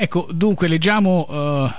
Ecco, dunque leggiamo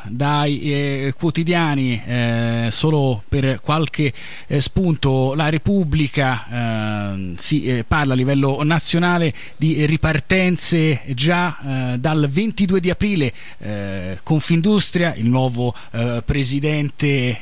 dai quotidiani, solo per qualche spunto, la Repubblica, si parla a livello nazionale di ripartenze già dal 22 di aprile. Confindustria, il nuovo presidente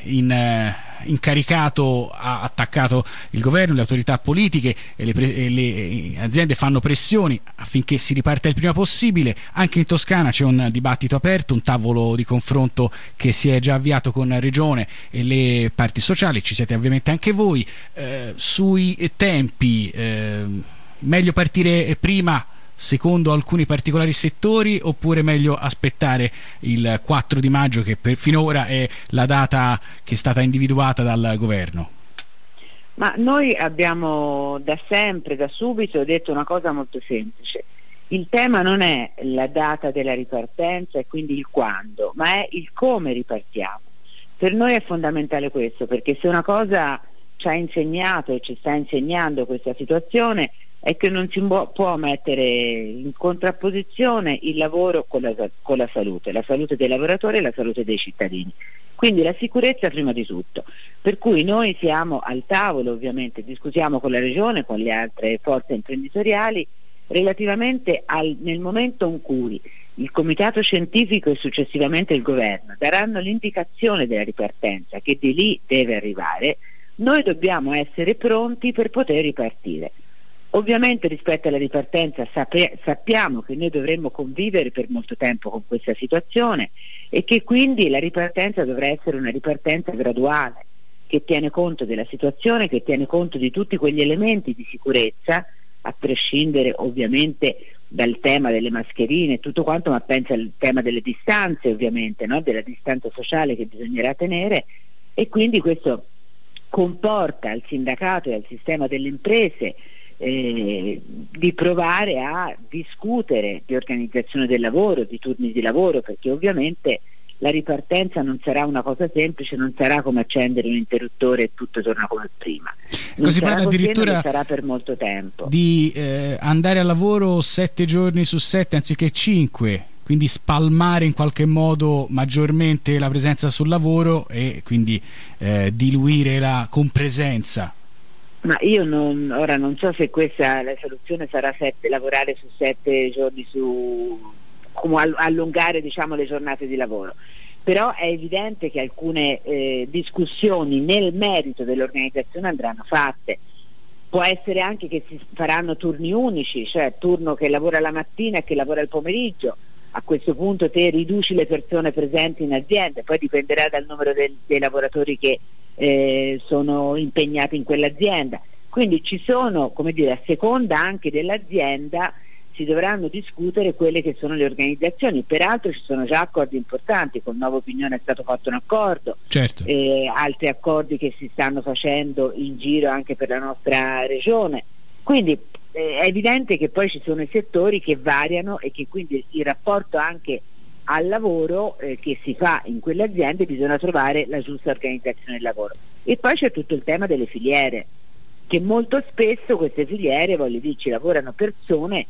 incaricato, ha attaccato il governo, le autorità politiche e le aziende fanno pressioni affinché si riparta il prima possibile. Anche in Toscana c'è un dibattito aperto, un tavolo di confronto che si è già avviato con Regione e le parti sociali. Ci siete ovviamente anche voi. Sui tempi, meglio partire prima secondo alcuni particolari settori, oppure meglio aspettare il 4 di maggio che finora è la data che è stata individuata dal governo? Ma noi abbiamo da sempre, da subito, detto una cosa molto semplice: il tema non è la data della ripartenza e quindi il quando, ma è il come ripartiamo. Per noi è fondamentale questo, perché se una cosa ci ha insegnato e ci sta insegnando questa situazione è che non si può mettere in contrapposizione il lavoro con la salute dei lavoratori e la salute dei cittadini. Quindi la sicurezza prima di tutto. Per cui noi siamo al tavolo, ovviamente, discutiamo con la Regione, con le altre forze imprenditoriali, relativamente nel momento in cui il Comitato Scientifico e successivamente il Governo daranno l'indicazione della ripartenza, che di lì deve arrivare, noi dobbiamo essere pronti per poter ripartire. Ovviamente rispetto alla ripartenza sappiamo che noi dovremmo convivere per molto tempo con questa situazione e che quindi la ripartenza dovrà essere una ripartenza graduale, che tiene conto della situazione, che tiene conto di tutti quegli elementi di sicurezza, a prescindere ovviamente dal tema delle mascherine e tutto quanto, ma pensa al tema delle distanze, ovviamente, no? Della distanza sociale che bisognerà tenere, e quindi questo comporta al sindacato e al sistema delle imprese di provare a discutere di organizzazione del lavoro, di turni di lavoro, perché ovviamente la ripartenza non sarà una cosa semplice, non sarà come accendere un interruttore e tutto torna come prima. Non si parla addirittura sarà per molto tempo di andare a lavoro 7 giorni su 7 anziché 5, quindi spalmare in qualche modo maggiormente la presenza sul lavoro e quindi diluire la compresenza. Ma io ora non so se questa la soluzione sarà lavorare su 7 giorni, come allungare, diciamo, le giornate di lavoro, però è evidente che alcune discussioni nel merito dell'organizzazione andranno fatte. Può essere anche che si faranno turni unici, cioè turno che lavora la mattina e che lavora il pomeriggio. A questo punto te riduci le persone presenti in azienda, poi dipenderà dal numero dei lavoratori che sono impegnati in quell'azienda. Quindi ci sono, come dire, a seconda anche dell'azienda si dovranno discutere quelle che sono le organizzazioni. Peraltro ci sono già accordi importanti, con Nuova Opinione è stato fatto un accordo, certo. Altri accordi che si stanno facendo in giro anche per la nostra regione. Quindi è evidente che poi ci sono i settori che variano e che quindi il rapporto anche al lavoro che si fa in quelle aziende bisogna trovare la giusta organizzazione del lavoro. E poi c'è tutto il tema delle filiere, che molto spesso queste filiere, voglio dire, ci lavorano persone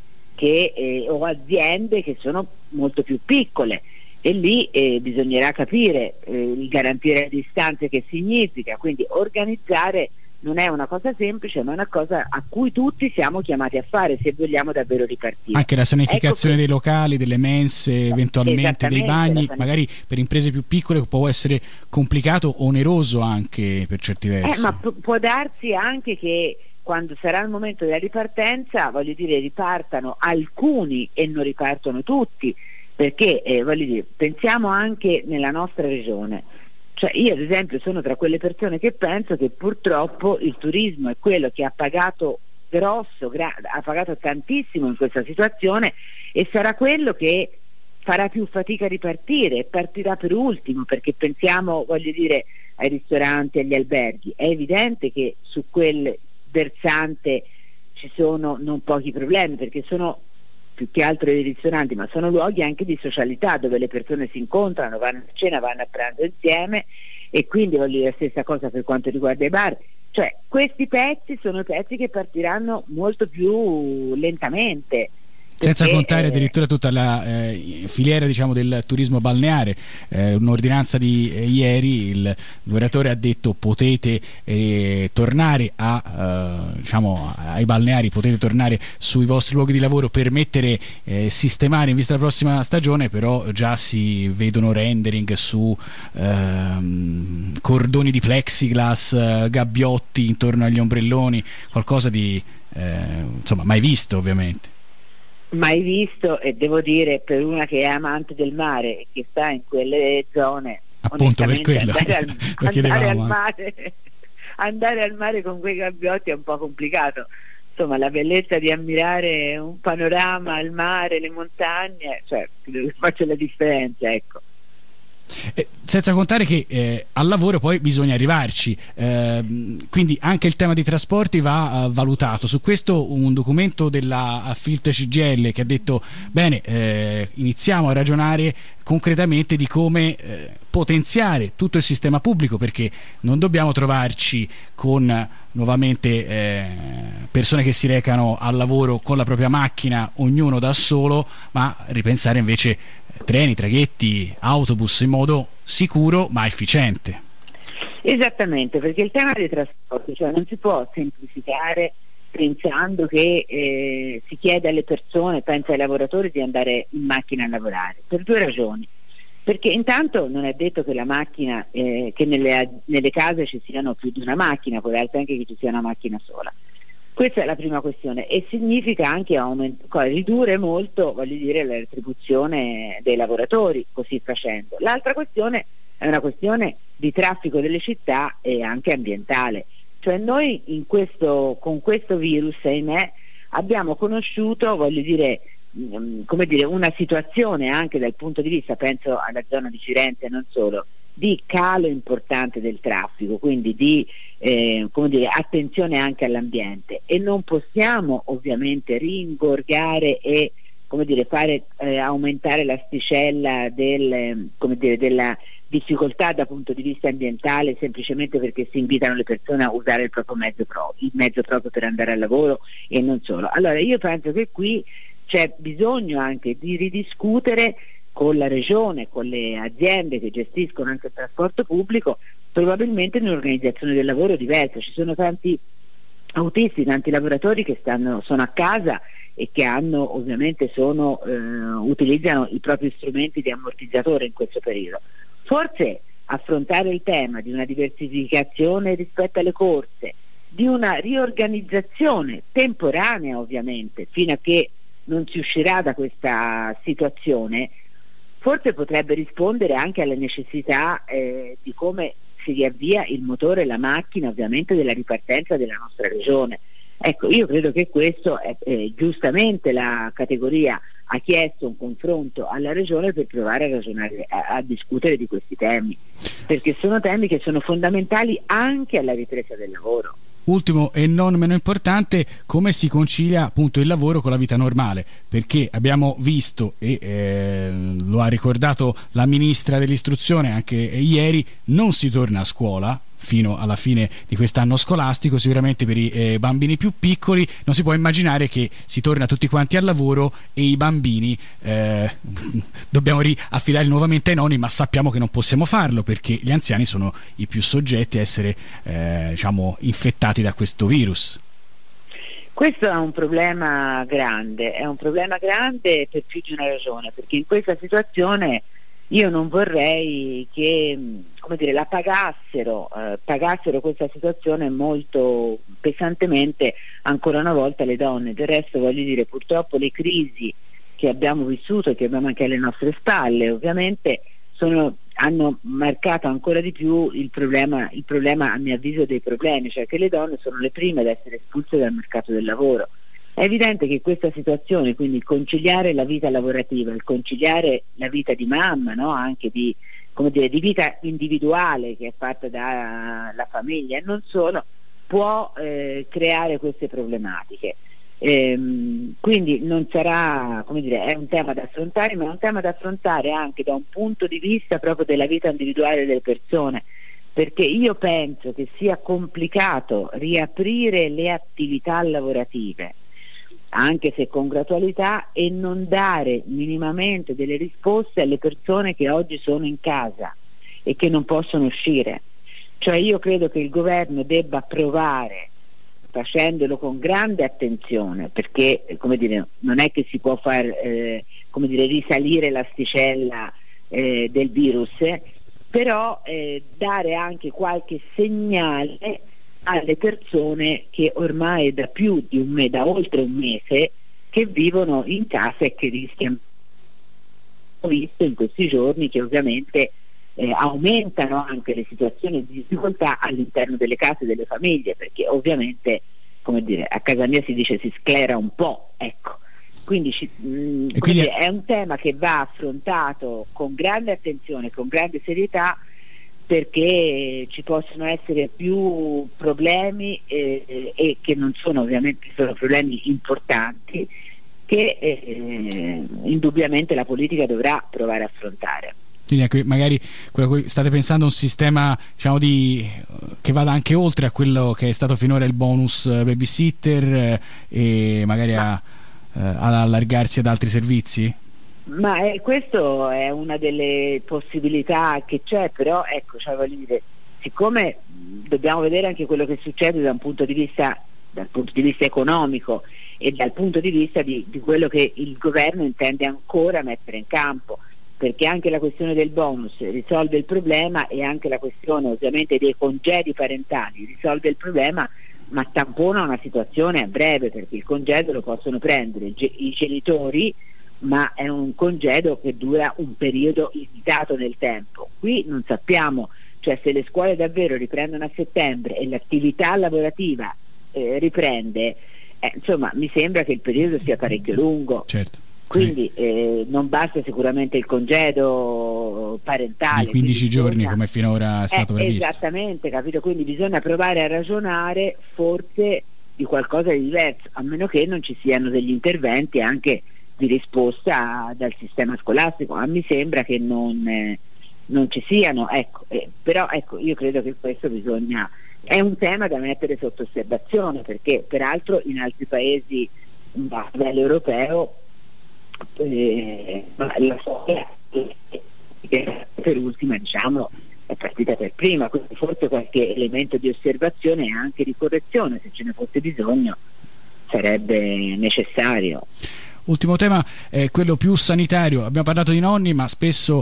o aziende che sono molto più piccole, e lì bisognerà capire il garantire le distanze che significa, quindi organizzare non è una cosa semplice, ma è una cosa a cui tutti siamo chiamati a fare se vogliamo davvero ripartire. Anche la sanificazione dei locali, delle mense, eventualmente dei bagni, magari per imprese più piccole può essere complicato, oneroso anche per certi versi. Ma può darsi anche che quando sarà il momento della ripartenza, voglio dire, ripartano alcuni e non ripartono tutti, perché voglio dire, pensiamo anche nella nostra regione. Cioè io ad esempio sono tra quelle persone che penso che purtroppo il turismo è quello che ha pagato ha pagato tantissimo in questa situazione, e sarà quello che farà più fatica a ripartire e partirà per ultimo, perché pensiamo, voglio dire, ai ristoranti, agli alberghi. È evidente che su quel versante ci sono non pochi problemi, perché sono più che altro dei ristoranti, ma sono luoghi anche di socialità dove le persone si incontrano, vanno a cena, vanno a pranzo insieme, e quindi voglio dire la stessa cosa per quanto riguarda i bar. Cioè questi pezzi sono pezzi che partiranno molto più lentamente, Senza contare addirittura tutta la filiera, diciamo, del turismo balneare. Un'ordinanza di ieri, il governatore ha detto potete tornare diciamo, ai balneari, potete tornare sui vostri luoghi di lavoro per mettere sistemare in vista della prossima stagione, però già si vedono rendering su cordoni di plexiglass, gabbiotti intorno agli ombrelloni, qualcosa di insomma mai visto, ovviamente. Mai visto, e devo dire, per una che è amante del mare e che sta in quelle zone, appunto per quello andare al mare con quei gabbiotti è un po' complicato. Insomma, la bellezza di ammirare un panorama, il mare, le montagne, cioè faccio la differenza, ecco. Senza contare che al lavoro poi bisogna arrivarci, quindi anche il tema dei trasporti va valutato. Su questo un documento della Filt CGIL che ha detto bene, iniziamo a ragionare concretamente di come potenziare tutto il sistema pubblico, perché non dobbiamo trovarci con nuovamente persone che si recano al lavoro con la propria macchina, ognuno da solo, ma ripensare invece treni, traghetti, autobus in modo sicuro ma efficiente. Esattamente, perché il tema dei trasporti, cioè, non si può semplificare pensando che si chiede alle persone, pensa ai lavoratori, di andare in macchina a lavorare, per due ragioni. Perché intanto non è detto che la macchina, che nelle case ci siano più di una macchina, può darsi anche che ci sia una macchina sola. Questa è la prima questione, e significa anche ridurre molto, voglio dire, la retribuzione dei lavoratori così facendo. L'altra questione è una questione di traffico delle città e anche ambientale. Cioè noi con questo virus, ahimè, abbiamo conosciuto, voglio dire, una situazione anche dal punto di vista, penso alla zona di Firenze e non solo, di calo importante del traffico, quindi di attenzione anche all'ambiente, e non possiamo ovviamente ringorgare e fare aumentare l'asticella della difficoltà dal punto di vista ambientale semplicemente perché si invitano le persone a usare il mezzo proprio per andare al lavoro e non solo. Allora io penso che qui c'è bisogno anche di ridiscutere con la regione, con le aziende che gestiscono anche il trasporto pubblico, probabilmente in un'organizzazione del lavoro diversa. Ci sono tanti autisti, tanti lavoratori che sono a casa e che utilizzano i propri strumenti di ammortizzatore in questo periodo. Forse affrontare il tema di una diversificazione rispetto alle corse, di una riorganizzazione temporanea ovviamente, fino a che non si uscirà da questa situazione, forse potrebbe rispondere anche alle necessità di come si riavvia il motore e la macchina ovviamente della ripartenza della nostra regione. Ecco, io credo che questo giustamente la categoria ha chiesto un confronto alla regione per provare a ragionare, a discutere di questi temi, perché sono temi che sono fondamentali anche alla ripresa del lavoro. Ultimo e non meno importante, come si concilia appunto il lavoro con la vita normale, perché abbiamo visto, e lo ha ricordato la ministra dell'istruzione anche ieri, non si torna a scuola fino alla fine di quest'anno scolastico. Sicuramente per i bambini più piccoli non si può immaginare che si torna tutti quanti al lavoro e i bambini dobbiamo riaffidare nuovamente ai nonni, ma sappiamo che non possiamo farlo perché gli anziani sono i più soggetti a essere infettati da questo virus. Questo è un problema grande per più di una ragione, perché in questa situazione io non vorrei che la pagassero questa situazione molto pesantemente ancora una volta le donne. Del resto, voglio dire, purtroppo le crisi che abbiamo vissuto e che abbiamo anche alle nostre spalle ovviamente hanno marcato ancora di più il problema a mio avviso dei problemi, cioè che le donne sono le prime ad essere espulse dal mercato del lavoro. È evidente che questa situazione, quindi conciliare la vita lavorativa, il conciliare la vita di mamma, no? Anche di vita individuale che è fatta dalla famiglia e non solo, può creare queste problematiche. Quindi non sarà, è un tema da affrontare, ma è un tema da affrontare anche da un punto di vista proprio della vita individuale delle persone, perché io penso che sia complicato riaprire le attività lavorative anche se con gradualità, e non dare minimamente delle risposte alle persone che oggi sono in casa e che non possono uscire. Cioè io credo che il governo debba provare, facendolo con grande attenzione, perché non è che si può far risalire l'asticella del virus, però dare anche qualche segnale alle persone che ormai da oltre un mese che vivono in casa e che rischiano. Ho visto in questi giorni che ovviamente aumentano anche le situazioni di difficoltà all'interno delle case delle famiglie, perché ovviamente a casa mia si dice si sclera un po', ecco. Quindi è un tema che va affrontato con grande attenzione, con grande serietà, perché ci possono essere più problemi e che non sono ovviamente sono problemi importanti che indubbiamente la politica dovrà provare a affrontare. Quindi magari quello che state pensando è un sistema che vada anche oltre a quello che è stato finora il bonus babysitter e magari ad allargarsi ad altri servizi? Ma questo è una delle possibilità che c'è, però voglio dire, siccome dobbiamo vedere anche quello che succede dal punto di vista economico e dal punto di vista di quello che il governo intende ancora mettere in campo, perché anche la questione del bonus risolve il problema e anche la questione ovviamente dei congedi parentali risolve il problema, ma tampona una situazione a breve, perché il congedo lo possono prendere i genitori, ma è un congedo che dura un periodo limitato nel tempo. Qui non sappiamo, cioè se le scuole davvero riprendono a settembre e l'attività lavorativa riprende, mi sembra che il periodo sia parecchio lungo. Certo. Quindi non basta sicuramente il congedo parentale di 15 giorni come finora è stato previsto. Esattamente, capito? Quindi bisogna provare a ragionare forse di qualcosa di diverso, a meno che non ci siano degli interventi anche di risposta dal sistema scolastico. A me sembra che non ci siano, però io credo che questo è un tema da mettere sotto osservazione, perché peraltro in altri paesi a livello europeo la storia per ultima è partita per prima, quindi forse qualche elemento di osservazione e anche di correzione, se ce ne fosse bisogno, sarebbe necessario. Ultimo tema è quello più sanitario. Abbiamo parlato di nonni, ma spesso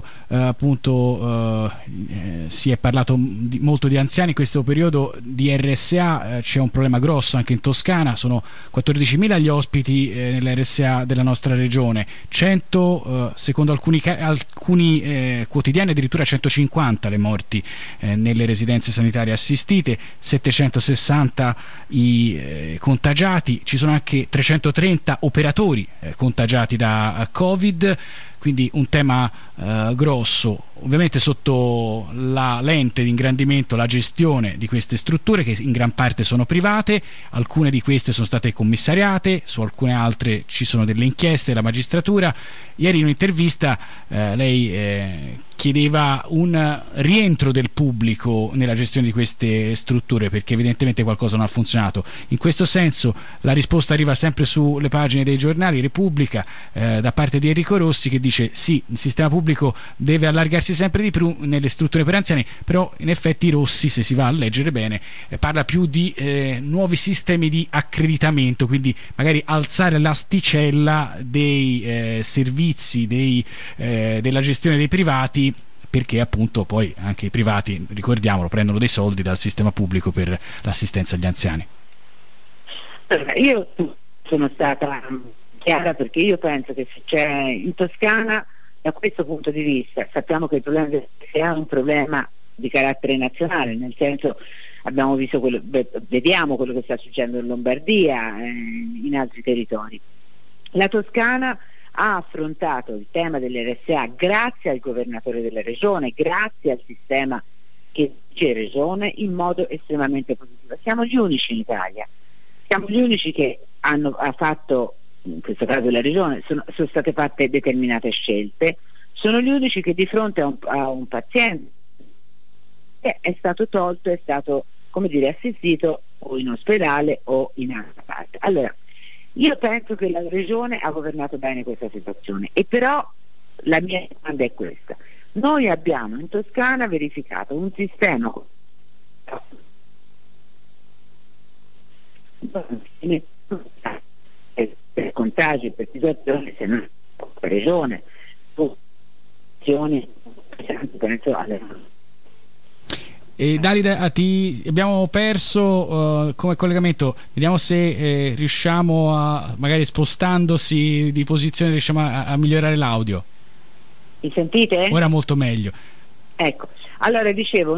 si è parlato molto di anziani. In questo periodo di RSA c'è un problema grosso anche in Toscana. Sono 14.000 gli ospiti nell'RSA della nostra regione, 100 secondo alcuni quotidiani, addirittura 150 le morti nelle residenze sanitarie assistite, 760 i contagiati. Ci sono anche 330 operatori contagiati da Covid, quindi un tema grosso. Ovviamente sotto la lente di ingrandimento la gestione di queste strutture, che in gran parte sono private, alcune di queste sono state commissariate, su alcune altre ci sono delle inchieste della magistratura. Ieri in un'intervista lei chiedeva un rientro del pubblico nella gestione di queste strutture, perché evidentemente qualcosa non ha funzionato. In questo senso la risposta arriva sempre sulle pagine dei giornali, Repubblica, da parte di Enrico Rossi, che dice sì, il sistema pubblico deve allargarsi sempre di più nelle strutture per anziani, però in effetti Rossi, se si va a leggere bene, parla più di nuovi sistemi di accreditamento, quindi magari alzare l'asticella dei servizi della gestione dei privati, perché appunto poi anche i privati, ricordiamolo, prendono dei soldi dal sistema pubblico per l'assistenza agli anziani. Io sono stata chiara, perché io penso che se c'è in Toscana, da questo punto di vista, sappiamo che il problema è un problema di carattere nazionale, nel senso vediamo quello che sta succedendo in Lombardia, in altri territori. La Toscana ha affrontato il tema dell'RSA grazie al governatore della regione, grazie al sistema che c'è in regione, in modo estremamente positivo. Siamo gli unici in Italia, siamo gli unici che ha fatto, in questo caso la regione, sono state fatte determinate scelte, sono gli unici che di fronte a un paziente è stato tolto, è stato assistito o in ospedale o in altra parte. Allora, Io penso che la Regione ha governato bene questa situazione, e però la mia domanda è questa: noi abbiamo in Toscana verificato un sistema per contagi, per situazioni, se non per regione, penso alle... E Dalida, abbiamo perso come collegamento, vediamo se riusciamo a, magari spostandosi di posizione, riusciamo a migliorare l'audio. Mi sentite? Ora molto meglio. Ecco, allora dicevo,